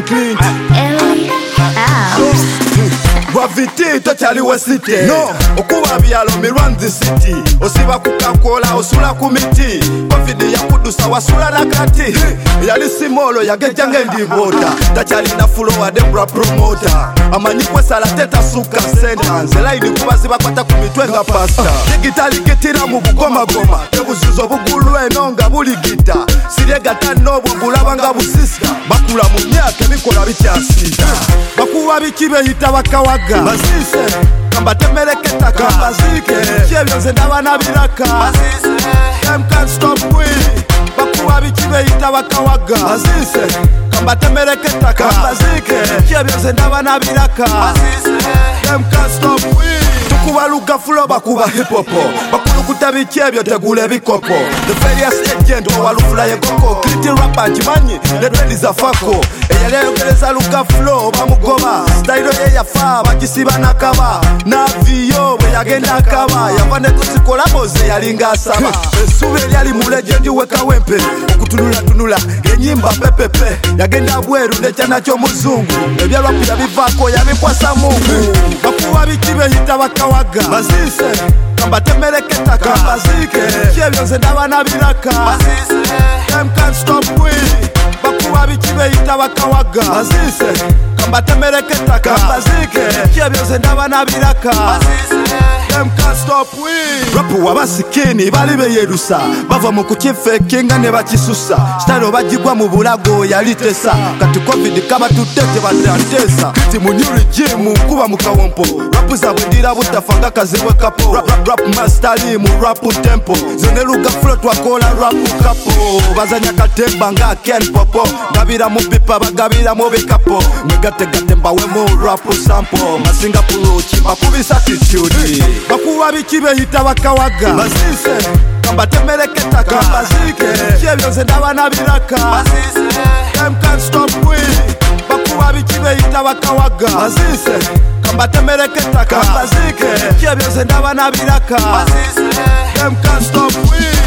John Clint Ellie House. Gravity tokyali wesite no okuba byalo mirwanzi city osiba kukakola osula ku miti covid yakudusa wasula nakati yali simolo yageja ngendibota takyali na flow Debra promoter amanyi kwesala teta suka sentence line kubaziba kwata ku mitwe nga pasta digitali getira mu bugoma tebuzizo bugulu enonga buligita sirye gatano bugulaba nga busista bakula mu myaka bikola bikyasita bakuba bikibe hita bakawaga basise kamba temereketa kambazike kyebyo nze ndaba nabiraka basise them can't stop we bakuba bikibe hita bakawaga basise kamba temereketa kambazike kyebyo nze ndaba nabiraka basise them can't stop we tukuba lugafulo bakuba hipopo bakulukuta bikyebyo tegule bikopo the various agent owalufula yekoko kriti rapa nkimanyi nedweniza fako eyaleyogereza lugafulo bamugoba style ye yafa bakisiba nakaba naviyo bwe yagenda akaba yava netusikola boze yalinga asaba esubi eryali mu legend wekawempe okutunulatunula enyimba pepepe yagenda bweru nekyana muzungu ebyalwapu yabivaako yabikwasa mungu bakuba bikibe hita bakawaga basise kamba temereketa kambazike kyebyo nze ndaba nabiraka basise them can't stop we bakuba bikibe hita bakawaga basise kamba temereketa kambazike kyebyo nze ndaba nabiraka basise them can't stop we rapu wabasikini bali beyerusa bava mu kukifekinga ne bakisusa style bagigwa mu bulago yalitesa kati covid kaba tutete badantesa kiti mu new regime kuba mu kawompo rapu zabundira butafanga kazibwe kapo rap master mu rap tempo zone luga flow twakola rap kapo bazanya katemba nga Ken Popo gabira mu pipa bagabira mu bikapo mwegategate mbawe mu rap sample masinga puluchi bakubisa attitude bakuba bikibe hita bakawaga basise kamba temereketa kambazike kyebyo nze ndaba nabiraka basise them can't stop we bakuba bikibe hita bakawaga basise kamba temereketa kambazike kyebyo nze ndaba nabiraka basise them can't stop we